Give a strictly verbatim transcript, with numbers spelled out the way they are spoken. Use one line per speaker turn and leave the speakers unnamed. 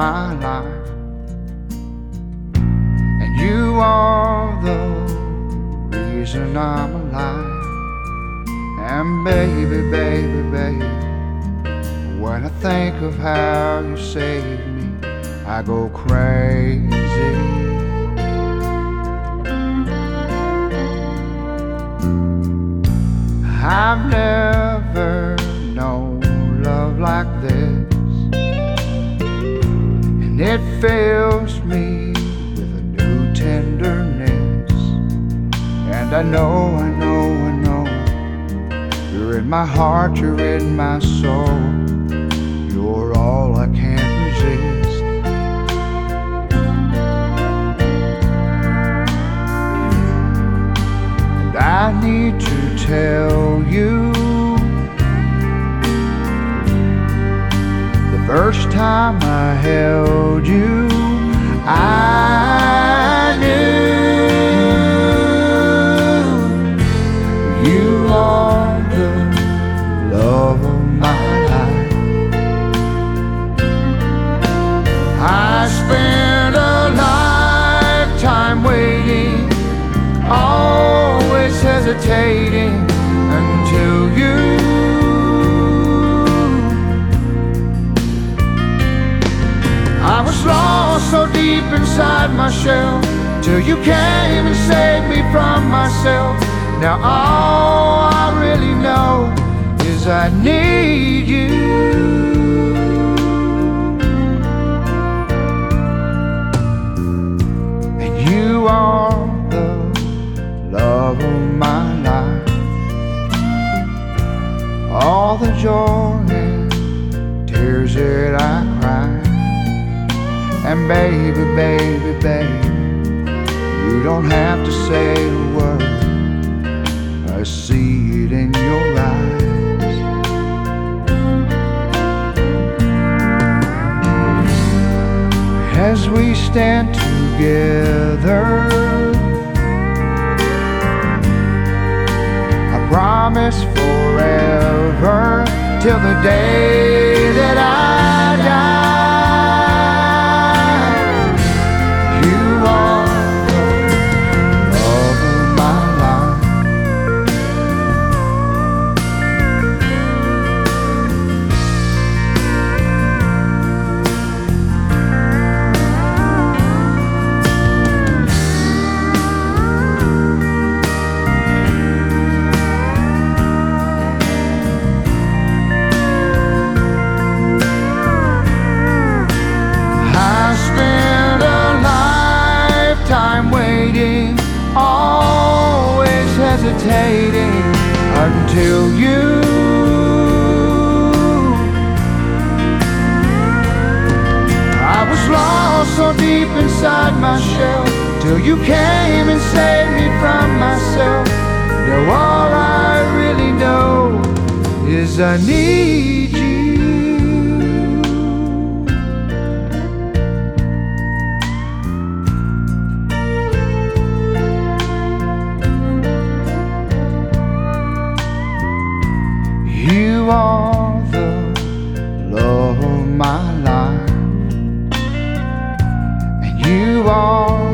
my life, and you are the reason I'm alive. And baby, baby, baby, when I think of how you saved me, I go crazy. I've never known love like this, and it fills me with a new tenderness. And I know, I know, I know, you're in my heart, you're in my soul. You're all I can't resist. And I need to tell you, the first time I held you, I knew you are the love of my life. I spent a lifetime waiting, always hesitating until you. I was lost so deep inside my shell, till you came and saved me from myself. Now all I really know is I need you. And you are the love of my life. All the joy and tears that I cry. And baby, baby, baby, you don't have to say a word, I see it in your eyes. As we stand together, I promise forever, till the day that I die. Always hesitating until you. I was lost so deep inside my shell, till you came and saved me from myself. Now all I really know is I need you. You are the love of my life, and you are